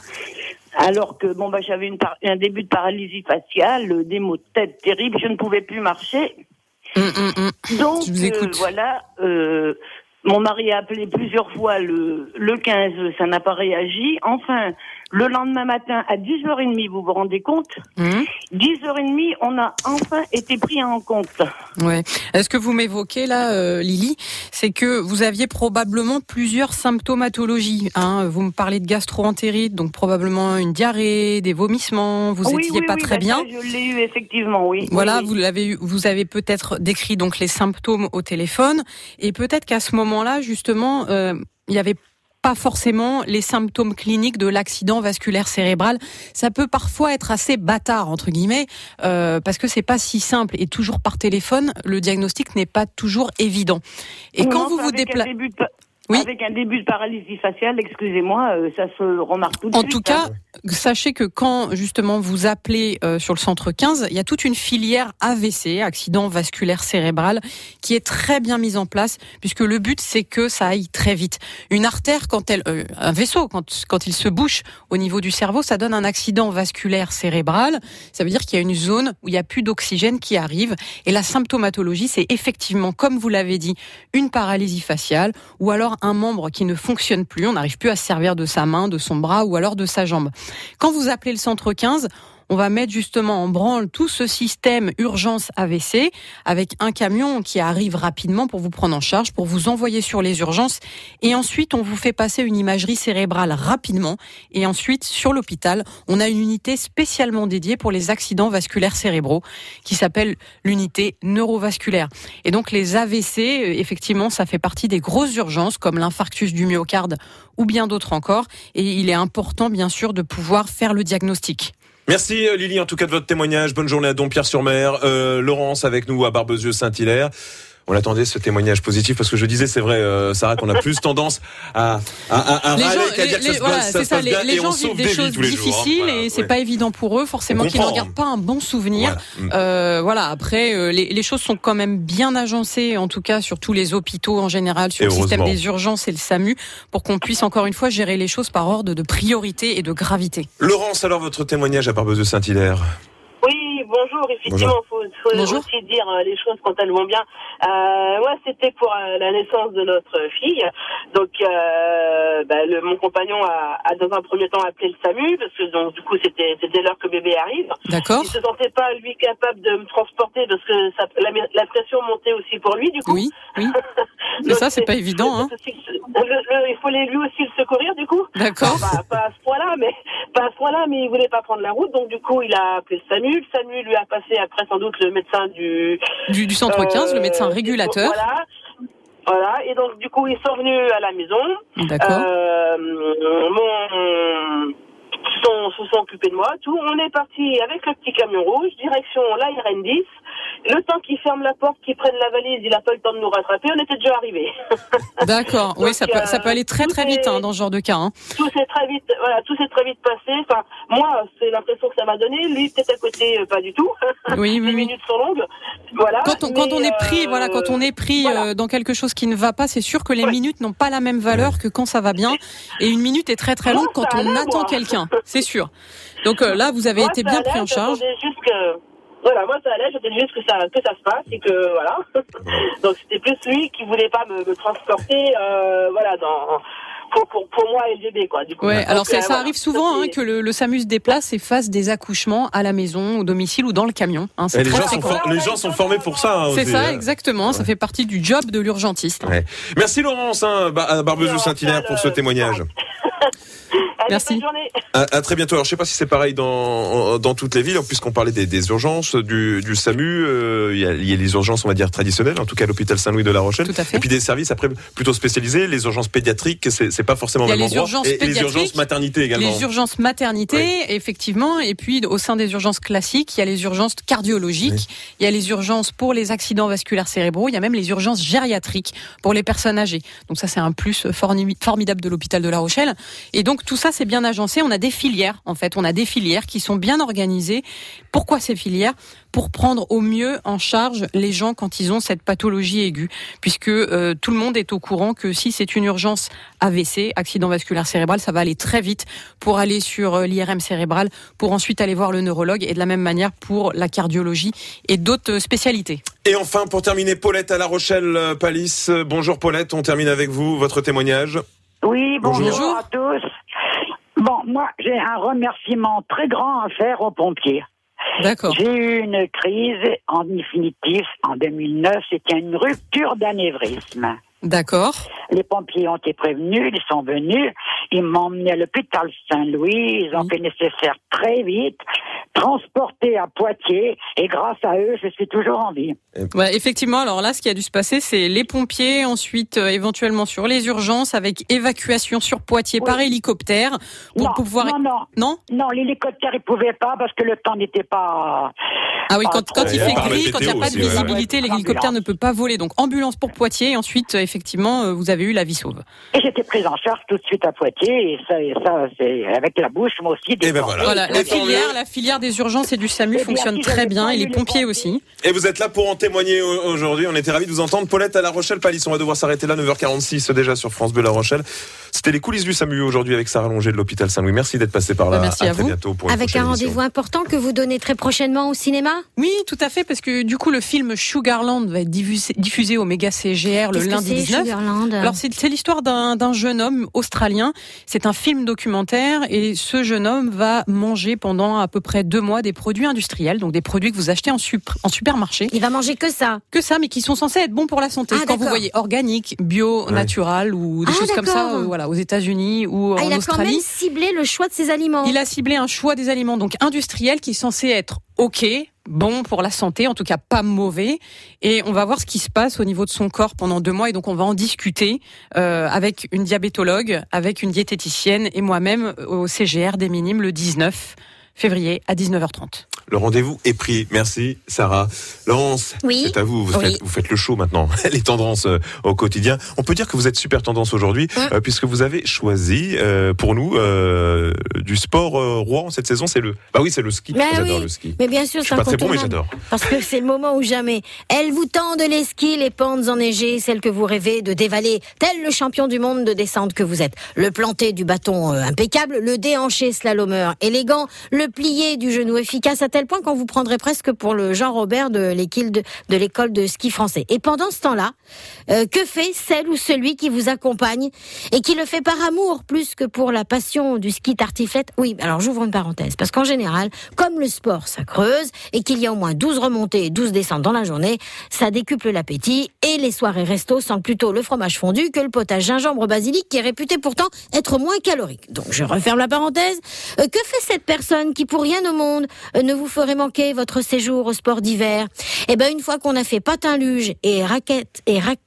Alors que bon bah j'avais une par- un début de paralysie faciale, des maux de tête terribles, je ne pouvais plus marcher. Mmh, mmh. Donc euh, voilà, euh, mon mari a appelé plusieurs fois le le quinze, ça n'a pas réagi. Enfin, le lendemain matin à dix heures trente, vous vous rendez compte ? mmh. dix heures trente, on a enfin été pris en compte. Ouais. Est-ce que vous m'évoquez là, euh, Lily, c'est que vous aviez probablement plusieurs symptomatologies. Hein. Vous me parlez de gastro-entérite, donc probablement une diarrhée, des vomissements. Vous oui, étiez oui, pas oui, très bah, bien. Ça, je l'ai eu effectivement, oui. Voilà, oui, oui. vous l'avez eu, vous avez peut-être décrit donc les symptômes au téléphone, et peut-être qu'à ce moment-là, justement, euh, il y avait pas forcément les symptômes cliniques de l'accident vasculaire cérébral. Ça peut parfois être assez bâtard, entre guillemets, euh, parce que c'est pas si simple. Et toujours par téléphone, le diagnostic n'est pas toujours évident. Et non, quand vous vous déplacez... Oui. Avec un début de paralysie faciale, excusez-moi, euh, ça se remarque tout de en suite. En tout cas, hein. Sachez que quand justement vous appelez euh, sur le centre quinze, il y a toute une filière A V C, accident vasculaire cérébral, qui est très bien mise en place, puisque le but c'est que ça aille très vite. Une artère, quand elle, euh, un vaisseau, quand quand il se bouche au niveau du cerveau, ça donne un accident vasculaire cérébral. Ça veut dire qu'il y a une zone où il n'y a plus d'oxygène qui arrive, et la symptomatologie, c'est effectivement, comme vous l'avez dit, une paralysie faciale, ou alors un membre qui ne fonctionne plus, on n'arrive plus à se servir de sa main, de son bras ou alors de sa jambe. Quand vous appelez le centre quinze, on va mettre justement en branle tout ce système urgence A V C avec un camion qui arrive rapidement pour vous prendre en charge, pour vous envoyer sur les urgences, et ensuite on vous fait passer une imagerie cérébrale rapidement, et ensuite sur l'hôpital on a une unité spécialement dédiée pour les accidents vasculaires cérébraux qui s'appelle l'unité neurovasculaire. Et donc les A V C, effectivement, ça fait partie des grosses urgences comme l'infarctus du myocarde ou bien d'autres encore, et il est important bien sûr de pouvoir faire le diagnostic. Merci Lily en tout cas de votre témoignage. Bonne journée à Dompierre-sur-Mer. Euh, Laurence avec nous à Barbezieux-Saint-Hilaire. On attendait ce témoignage positif parce que je disais, c'est vrai, euh, Sarah, qu'on a plus tendance à, à, à, à les râler gens, qu'à dire les, que ça se voilà, passe, ça se passe les, bien, les et gens on vivent sauve des, des choses vies tous les difficiles jours. Hein, voilà, et c'est ouais. pas évident pour eux, forcément, qu'ils n'en gardent pas un bon souvenir. Voilà. Euh, voilà. Après, euh, les, les choses sont quand même bien agencées, en tout cas sur tous les hôpitaux en général, sur et le système des urgences et le SAMU, pour qu'on puisse encore une fois gérer les choses par ordre de priorité et de gravité. Laurence, alors votre témoignage à Barbezieux-Saint-Hilaire. Oui, bonjour. Effectivement, il faut, faut bonjour. aussi dire euh, les choses quand elles vont bien. Euh, moi, c'était pour euh, la naissance de notre fille. Donc, euh, bah, le, mon compagnon a, a dans un premier temps appelé le SAMU parce que donc du coup, c'était c'était l'heure que bébé arrive. D'accord. Il se sentait pas lui capable de me transporter parce que ça, la, la pression montait aussi pour lui du coup. Oui, oui. Mais ça, c'est, c'est pas évident, hein. Le, le, il fallait lui aussi le secourir du coup. D'accord. Enfin, pas, pas à ce point-là, mais pas à ce point-là, mais il voulait pas prendre la route, donc du coup, il a appelé le SAMU. Le SAMU lui a passé après sans doute le médecin du du, du centre quinze, euh, le médecin régulateur. Voilà. Voilà, et donc du coup ils sont venus à la maison. D'accord. Euh, mon se sont, se sont occupés de moi, tout. On est parti avec le petit camion rouge, direction l'A R N dix. Le temps qu'ils ferment la porte, qu'ils prennent la valise, il n'a pas eu le temps de nous rattraper, on était déjà arrivés. D'accord, oui, ça peut, euh, ça peut aller très très vite hein, dans ce genre de cas. Hein. Tout s'est très vite, voilà, tout s'est très vite passé. Enfin, moi, c'est l'impression que ça m'a donné. Lui, peut-être à côté, euh, pas du tout. Oui, oui, Les oui. minutes sont longues. Voilà. Quand on, quand mais, on est pris, euh, voilà, quand on est pris voilà. euh, dans quelque chose qui ne va pas, c'est sûr que les ouais. minutes n'ont pas la même valeur que quand ça va bien. Et une minute est très très longue quand on allait, attend moi. quelqu'un, c'est sûr. Donc euh, là, vous avez moi, été bien allait, pris en charge. Juste que... Voilà, moi ça allait, j'attendais juste que ça, que ça se passe et que voilà. Donc c'était plus lui qui voulait pas me, me transporter, euh, voilà, dans pour, pour, pour moi L G B quoi. Du coup. Ouais, donc, alors ça, euh, ça voilà. arrive souvent hein, que le, le SAMU se déplace et fasse des accouchements à la maison, au domicile ou dans le camion. Hein, les, gens sont for- les gens sont formés pour ça. Hein, c'est aussi, ça, hein. exactement. Ouais. Ça fait partie du job de l'urgentiste. Ouais. Merci Laurence, hein, à Barbezieux-Saint-Hilaire pour ce témoignage. Allez, merci. Bonne journée. À, à très bientôt. Alors, je sais pas si c'est pareil dans dans toutes les villes, puisqu'on parlait des, des urgences du, du SAMU. Euh, il y a, il y a les urgences, on va dire traditionnelles, en tout cas à l'hôpital Saint-Louis de La Rochelle. Tout à fait. Et puis des services après plutôt spécialisés. Les urgences pédiatriques, c'est c'est pas forcément il y a le même les endroit. urgences Et, et les urgences maternité également. Les urgences maternité, oui. effectivement. Et puis au sein des urgences classiques, il y a les urgences cardiologiques. Oui. Il y a les urgences pour les accidents vasculaires cérébraux. Il y a même les urgences gériatriques pour les personnes âgées. Donc ça, c'est un plus formidable de l'hôpital de La Rochelle. Et donc tout ça, c'est bien agencé. On a des filières, en fait. On a des filières qui sont bien organisées. Pourquoi ces filières ? Pour prendre au mieux en charge les gens quand ils ont cette pathologie aiguë. Puisque euh, tout le monde est au courant que si c'est une urgence A V C, accident vasculaire cérébral, ça va aller très vite pour aller sur euh, l'I R M cérébral, pour ensuite aller voir le neurologue et de la même manière pour la cardiologie et d'autres spécialités. Et enfin, pour terminer, Paulette à La Rochelle, Palisse. Bonjour Paulette, on termine avec vous, votre témoignage. Oui, bonjour, bonjour. à tous. Bon, moi, j'ai un remerciement très grand à faire aux pompiers. D'accord. J'ai eu une crise en définitif en deux mille neuf, c'était une rupture d'anévrisme. D'accord. Les pompiers ont été prévenus, ils sont venus, ils m'ont emmené à l'hôpital Saint-Louis, ils ont oui. fait nécessaire très vite, transporté à Poitiers, et grâce à eux, je suis toujours en vie. Ouais, effectivement, alors là, ce qui a dû se passer, c'est les pompiers, ensuite euh, éventuellement sur les urgences, avec évacuation sur Poitiers oui. par hélicoptère, pour non, pouvoir... Non, non, non, non, l'hélicoptère, il pouvait pas, parce que le temps n'était pas... Ah oui, quand, quand il fait gris, quand il n'y a pas de aussi, visibilité, ouais. l'hélicoptère ne peut pas voler. Donc ambulance pour Poitiers, et ensuite, effectivement, vous avez eu la vie sauve. Et j'étais prise en charge tout de suite à Poitiers, et ça, et ça c'est avec la bouche, moi aussi. Et ben voilà. voilà la, filière, la filière des urgences et du SAMU et fonctionne bien, si très bien, et les pompiers aussi. Et vous êtes là pour en témoigner aujourd'hui, on était ravis de vous entendre. Paulette à La Rochelle, Palisse, on va devoir s'arrêter là, neuf heures quarante-six déjà sur France Bleu La Rochelle. C'était les coulisses du SAMU aujourd'hui avec Sarah Longer de l'hôpital Saint-Louis. Merci d'être passé par là. Merci à, à très vous. bientôt pour une avec un rendez-vous émission. important que vous donnez très prochainement au cinéma. Oui, tout à fait, parce que du coup le film Sugarland va être diffusé, diffusé au Méga C G R le Qu'est-ce lundi que c'est, dix-neuf. Sugarland Alors c'est, c'est l'histoire d'un, d'un jeune homme australien. C'est un film documentaire et ce jeune homme va manger pendant à peu près deux mois des produits industriels, donc des produits que vous achetez en, sup- en supermarché. Il va manger que ça. Que ça, mais qui sont censés être bons pour la santé. Ah, Quand d'accord. vous voyez organique, bio, ouais. natural ou des Ah, choses d'accord. comme ça, euh, voilà, aux États-Unis ou ah, en il a Australie. quand même ciblé le choix de ses aliments. Il a ciblé un choix des aliments donc industriels qui est censé être ok, bon pour la santé, en tout cas pas mauvais. Et on va voir ce qui se passe au niveau de son corps pendant deux mois. Et donc on va en discuter euh, avec une diabétologue, avec une diététicienne et moi-même au C G R des Minimes le dix-neuf février à dix-neuf heures trente. Le rendez-vous est pris. Merci, Sarah. Laurence, oui. c'est à vous. Vous, oui. faites, vous faites le show maintenant. Les tendances euh, au quotidien. On peut dire que vous êtes super tendance aujourd'hui, mmh. euh, puisque vous avez choisi euh, pour nous euh, du sport euh, roi cette saison. C'est le, bah oui, c'est le ski. Mais j'adore oui. le ski. Mais bien sûr, je c'est suis pas très bon, mais incontournable. j'adore. Parce que c'est le moment où jamais. Elles vous tendent les skis, les pentes enneigées, celles que vous rêvez de dévaler, tel le champion du monde de descente que vous êtes. Le planté du bâton euh, impeccable, le déhanché slalomeur élégant, le plié du genou efficace à tel point qu'on vous prendrait presque pour le Jean-Robert de l'équipe de, de l'école de ski français. Et pendant ce temps-là, euh, que fait celle ou celui qui vous accompagne et qui le fait par amour plus que pour la passion du ski tartiflette? Oui, alors j'ouvre une parenthèse, parce qu'en général, comme le sport ça creuse et qu'il y a au moins douze remontées et douze descentes dans la journée, ça décuple l'appétit et les soirées resto sentent plutôt le fromage fondu que le potage gingembre basilic qui est réputé pourtant être moins calorique. Donc je referme la parenthèse. Euh, que fait cette personne qui pour rien au monde euh, ne vous ferait manquer votre séjour au sport d'hiver? Eh ben une fois qu'on a fait patin luge et raquette et raquette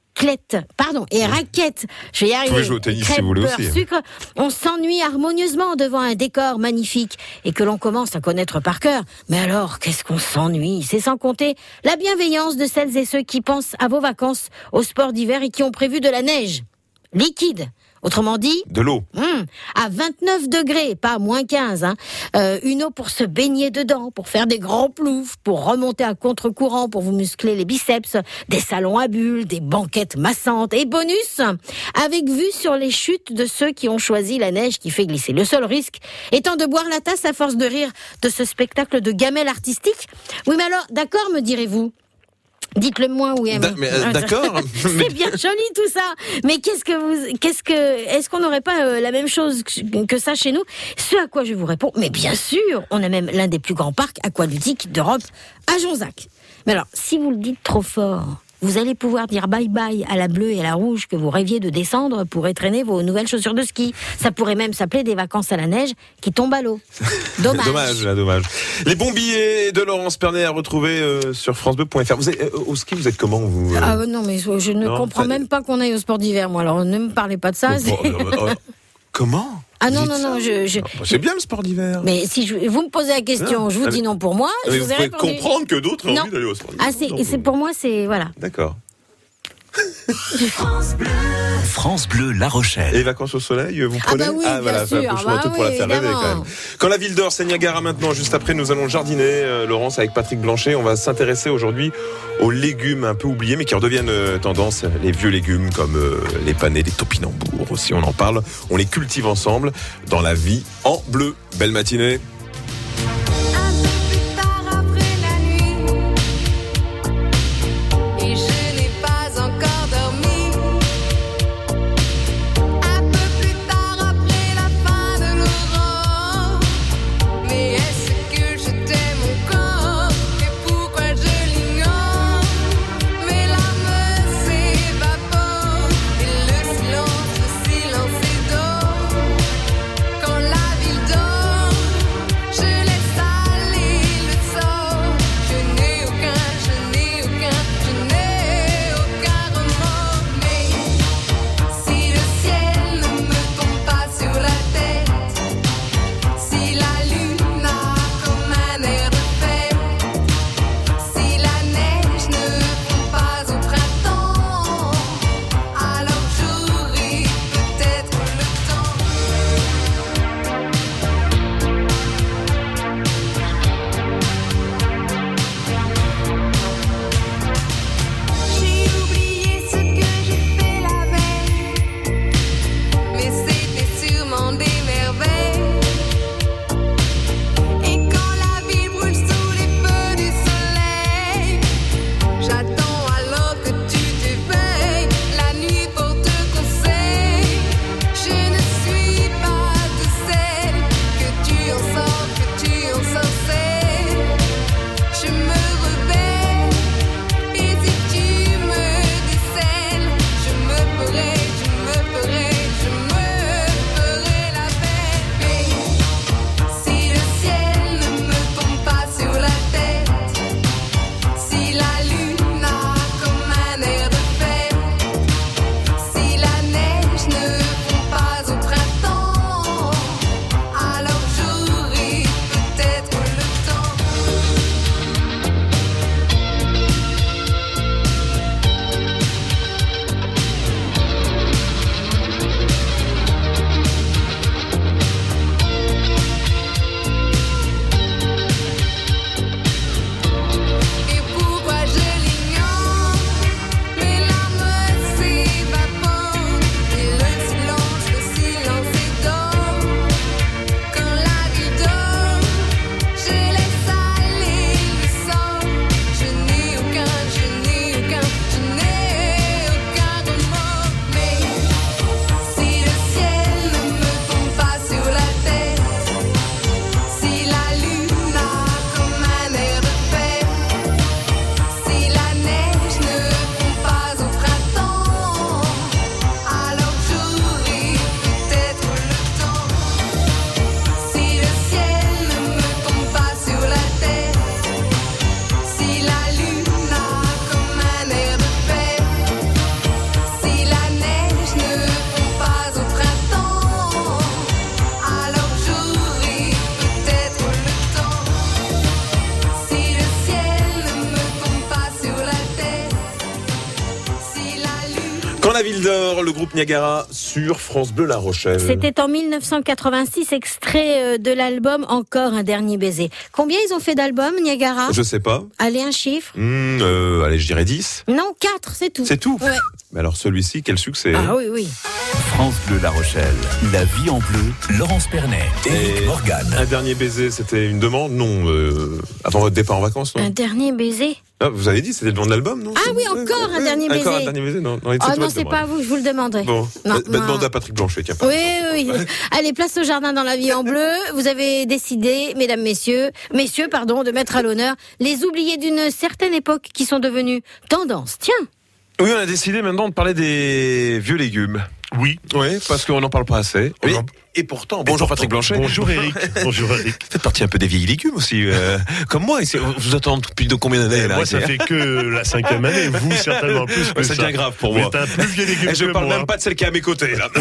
raclette, pardon, et raquette. Je vais y arriver. Vous pouvez jouer au tennis Crêpes, si vous voulez beurre, aussi. hein. sucre. On s'ennuie harmonieusement devant un décor magnifique et que l'on commence à connaître par cœur. Mais alors, qu'est-ce qu'on s'ennuie? C'est sans compter la bienveillance de celles et ceux qui pensent à vos vacances, au sport d'hiver et qui ont prévu de la neige liquide. Autrement dit, de l'eau. Hum, à vingt-neuf degrés, pas à moins quinze. Hein. Euh, une eau pour se baigner dedans, pour faire des grands ploufs, pour remonter à contre-courant, pour vous muscler les biceps, des salons à bulles, des banquettes massantes et bonus, avec vue sur les chutes de ceux qui ont choisi la neige qui fait glisser. Le seul risque étant de boire la tasse à force de rire de ce spectacle de gamelle artistique. Oui, mais alors, d'accord, me direz-vous? Dites-le moi, oui. Da- mais, euh, d'accord. C'est bien joli tout ça. Mais qu'est-ce que vous, qu'est-ce que, est-ce qu'on n'aurait pas euh, la même chose que, que ça chez nous? Ce à quoi je vous réponds, mais bien sûr, on a même l'un des plus grands parcs aqualudiques d'Europe à Jonzac. Mais alors, si vous le dites trop fort, vous allez pouvoir dire bye-bye à la bleue et à la rouge que vous rêviez de descendre pour étraîner vos nouvelles chaussures de ski. Ça pourrait même s'appeler des vacances à la neige qui tombent à l'eau. Dommage. dommage, là, dommage. Les bons billets de Laurence Pernet à retrouver euh, sur francebleu point f r. Vous êtes, euh, au ski, vous êtes comment vous euh... Ah non, mais je ne non, comprends ça... même pas qu'on aille au sport d'hiver, moi. Alors ne me parlez pas de ça. Oh, bon, non, non, comment? Ah non, non, non, je... je... Oh, c'est bien le sport d'hiver. Mais si je... vous me posez la question, non, je vous dis non pour moi. Mais je vous, vous ai pouvez répondu... comprendre que d'autres ont non. envie d'aller au sport d'hiver. Ah, c'est, c'est pour moi, c'est... Voilà. D'accord. France Bleu. France Bleu La Rochelle. Et les vacances au soleil, vous prenez? Ah bah oui, ah voilà, sûr, ça, bah tout oui, pour la faire rêver évidemment. quand même. Quand la ville d'Or, c'est Niagara maintenant. Juste après, nous allons jardiner, euh, Laurence, avec Patrick Blanchet. On va s'intéresser aujourd'hui aux légumes un peu oubliés, mais qui redeviennent euh, tendance. Les vieux légumes comme euh, les panais, les topinambours aussi, on en parle. On les cultive ensemble dans la vie en bleu. Belle matinée. Dans la ville d'Or, le groupe Niagara sur France Bleu La Rochelle. C'était en mille neuf cent quatre-vingt-six, extrait de l'album Encore un dernier baiser. Combien ils ont fait d'albums, Niagara ? Je sais pas. Allez, un chiffre. Mmh, euh, allez, je dirais dix. Non, quatre, c'est tout. C'est tout. Ouais. Mais alors celui-ci, quel succès. Ah oui, oui. France Bleu La Rochelle. La vie en bleu. Laurence Pernet. Éric Morgan. Un dernier baiser, c'était une demande ? Non. Euh, avant votre départ en vacances, non ? Un dernier baiser ? Ah, vous avez dit, c'était le nom de l'album, non ? Ah oui, encore un dernier baiser. Encore un dernier baiser, non. non, oh non, c'est pas à vous, je vous le demanderai. Bon, non, bah, bah, demande à Patrick Blanchet, tiens. Oui, oui, oui. Allez, place au jardin dans la vie en bleu. Vous avez décidé, mesdames, messieurs, messieurs, pardon, de mettre à l'honneur les oubliés d'une certaine époque qui sont devenus tendance. Tiens. Oui, on a décidé maintenant de parler des vieux légumes. Oui. Oui, parce qu'on n'en parle pas assez. Oui. En... Et pourtant, bonjour Patrick Blanchet. Bonjour Eric. Bonjour Eric. Vous faites partie un peu des vieilles légumes aussi, euh, comme moi. Vous attendez depuis de combien d'années là ? Moi, ça fait que la cinquième année. Vous, certainement plus que ouais, ça. Ça devient grave pour moi. Mais t'as un plus vieux légume Et je que parle moi. même pas de celle qui est à mes côtés là.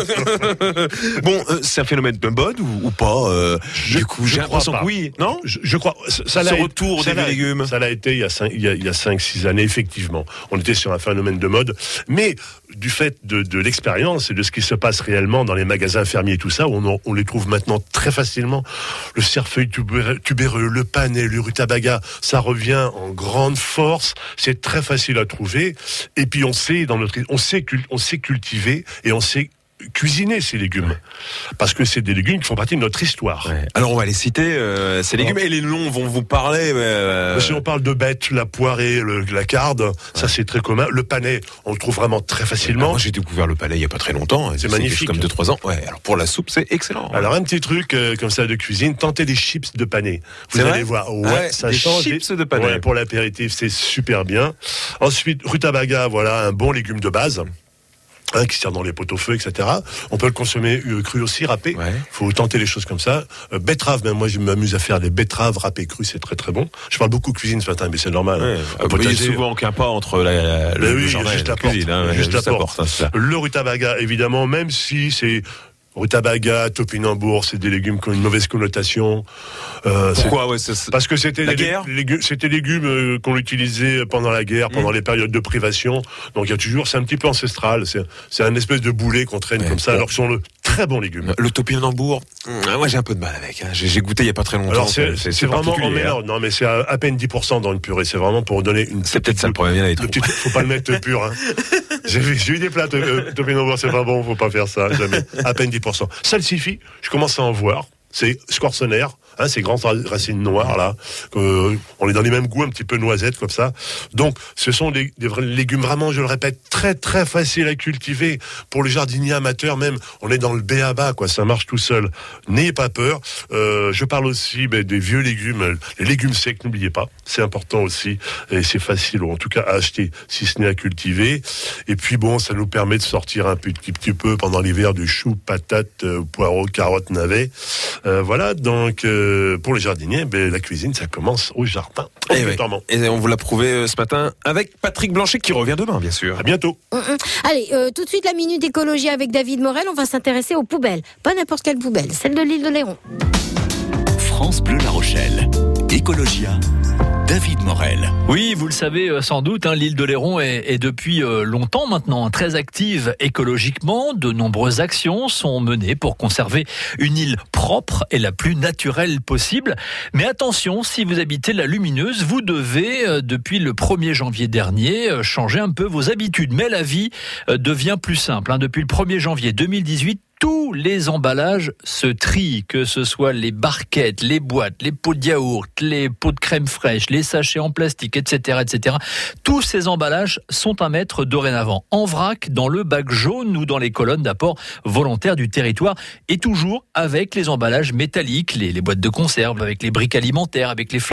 Bon, euh, c'est un phénomène de mode ou, ou pas euh, je, Du coup, j'ai l'impression que oui, non je, je crois. Ça, ça Ce retour ça des vieux légumes. Ça l'a été il y a cinq, il y a, il y a cinq, six années effectivement. On était sur un phénomène de mode, mais du fait de, de l'expérience et de ce qui se passe réellement dans les magasins fermiers et tout ça, on, on les trouve maintenant très facilement. Le cerfeuil tubéreux, tubéreux, le panais, le rutabaga, ça revient en grande force. C'est très facile à trouver. Et puis on sait dans notre, on sait, on sait cultiver et on sait cuisiner ces légumes, parce que c'est des légumes qui font partie de notre histoire. Ouais. Alors on va les citer, euh, ces légumes, et les noms vont vous parler. Euh... Si on parle de bête, la poirée, le, la carde, ouais. Ça c'est très commun. Le panais, on le trouve vraiment très facilement. Ouais, moi j'ai découvert le panais il y a pas très longtemps. C'est magnifique, comme deux trois ans. Ouais. Alors pour la soupe, c'est excellent. Alors un petit truc euh, comme ça de cuisine, tentez les chips de panais. Vous c'est allez vrai voir, ouais, ouais, ça des change. Chips de panais. Ouais, pour l'apéritif, c'est super bien. Ensuite, rutabaga, voilà un bon légume de base. Hein, qui sert dans les pot-au-feu, et cetera. On peut le consommer euh, cru aussi, râpé. Ouais. Faut tenter les choses comme ça. Euh, betterave, même moi je m'amuse à faire des betteraves râpées crues, c'est très très bon. Je parle beaucoup cuisine ce matin, mais c'est normal. Ouais. Hein. Vous voyez souvent aucun pas entre la, la, le, oui, le jardin juste et la, la porte, cuisine. Hein, juste, juste la la porte. porte hein, le rutabaga, évidemment, même si c'est rutabaga, topinambour, c'est des légumes qui ont une mauvaise connotation. Euh, Pourquoi ouais, c'est, Parce que c'était la des guerre légumes, c'était des légumes euh, qu'on utilisait pendant la guerre, pendant mmh. les périodes de privation. Donc il y a toujours, c'est un petit peu ancestral. C'est, c'est un espèce de boulet qu'on traîne ouais, comme ça, bon. alors que ce sont de très bons légumes. Le topinambour, mmh, moi j'ai un peu de mal avec. Hein. J'ai, j'ai goûté il y a pas très longtemps. Alors c'est, c'est, c'est, c'est vraiment en mélange. Non mais c'est à, à peine dix pour cent dans une purée. C'est vraiment pour donner une. C'est peut-être ça le problème. Il petit, faut pas le mettre pur. Hein. J'ai, j'ai eu des plats de topinambour, c'est pas bon, faut pas faire ça. Jamais. À peine dix pour cent. Salsifis, je commence à en voir. C'est squarcenaire, hein, ces grandes racines noires là. Euh, on est dans les mêmes goûts, un petit peu noisettes comme ça. Donc, ce sont des, des légumes vraiment, je le répète, très très faciles à cultiver pour les jardiniers amateurs. Même, on est dans le b a ba, quoi. Ça marche tout seul. N'ayez pas peur. Euh, je parle aussi ben, des vieux légumes, les légumes secs. N'oubliez pas, c'est important aussi et c'est facile, ou en tout cas à acheter, si ce n'est à cultiver. Et puis bon, ça nous permet de sortir un petit, petit peu pendant l'hiver du chou, patates, euh, poireaux, carottes, navets. Euh, voilà, donc euh, pour les jardiniers, ben, la cuisine, ça commence au jardin. Et, ouais. Et on vous l'a prouvé euh, ce matin avec Patrick Blanchet qui revient demain, bien sûr. À bientôt. Mmh, mmh. Allez, euh, tout de suite la minute écologie avec David Morel. On va s'intéresser aux poubelles. Pas n'importe quelle poubelle, celle de l'île de Léron. France Bleu La Rochelle. Écologia. David Morel. Oui, vous le savez sans doute, hein, l'île de Léron est, est depuis euh, longtemps maintenant très active écologiquement. De nombreuses actions sont menées pour conserver une île propre et la plus naturelle possible. Mais attention, si vous habitez la Lumineuse, vous devez, euh, depuis le premier janvier dernier, euh, changer un peu vos habitudes. Mais la vie euh, devient plus simple. Hein. Depuis le premier janvier deux mille dix-huit, tous les emballages se trient, que ce soit les barquettes, les boîtes, les pots de yaourt, les pots de crème fraîche, les sachets en plastique, et cetera, et cetera. Tous ces emballages sont à mettre dorénavant en vrac, dans le bac jaune ou dans les colonnes d'apport volontaire du territoire, et toujours avec les emballages métalliques, les, les boîtes de conserve, avec les briques alimentaires, avec les